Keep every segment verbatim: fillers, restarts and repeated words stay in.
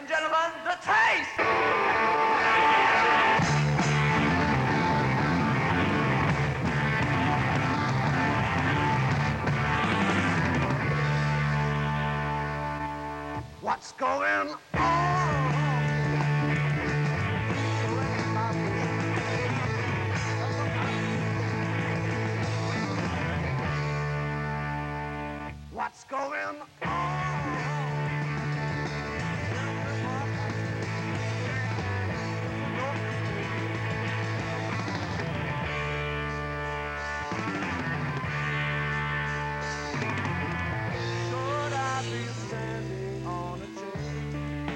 and gentlemen, the taste! What's going on? What's going on? Should I be standing on a chain?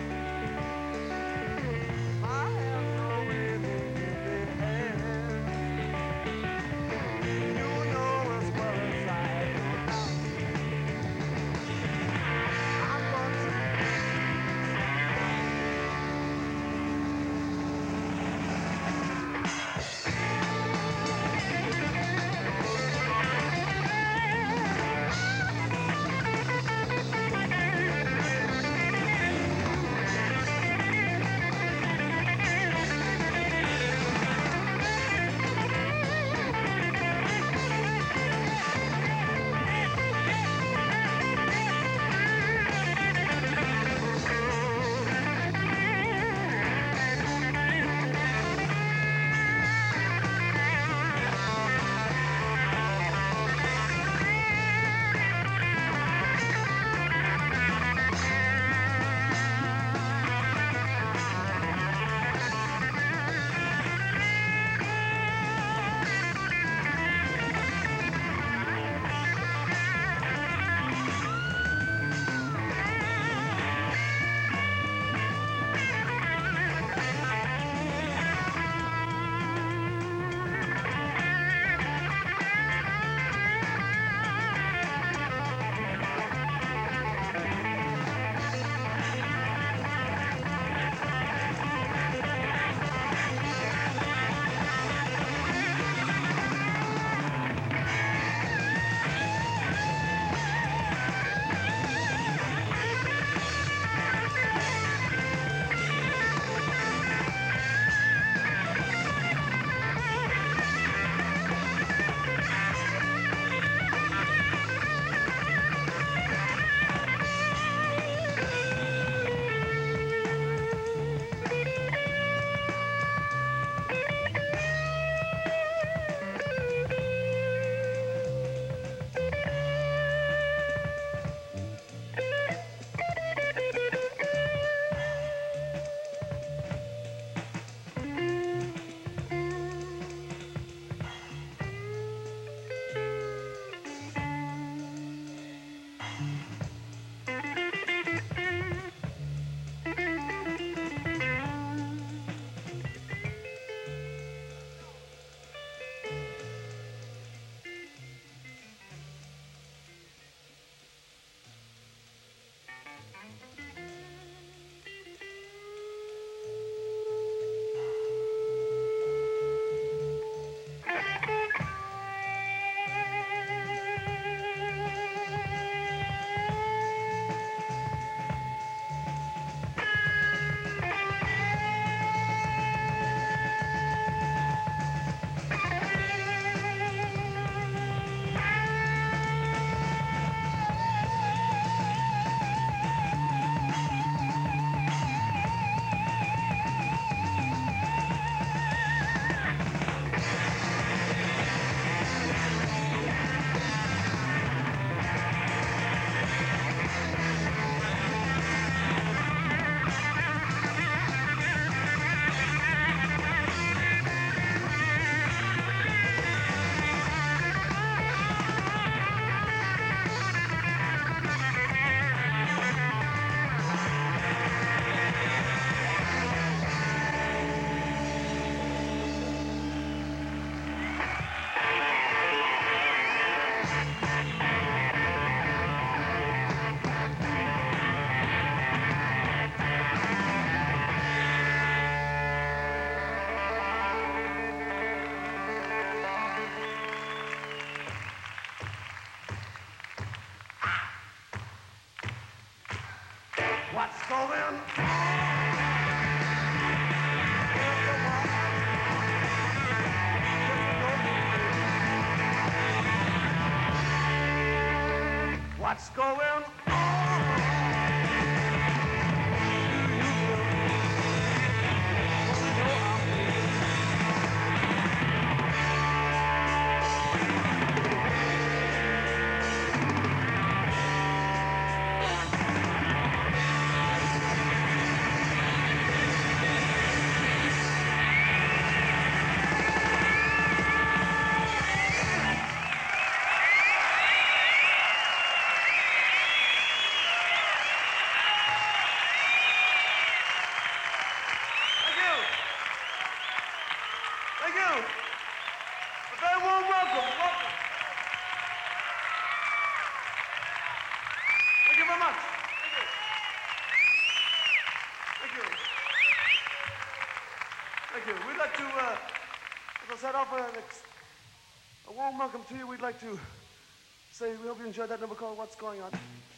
I have no living in the hand. You know as well as I do. What's going on? What's going Thank you. A very warm welcome. Welcome. Thank you very much. Thank you. Thank you. Thank you. We'd like to, uh, as I said, offer an ex- a warm welcome to you. We'd like to say we hope you enjoyed that number called What's Going On.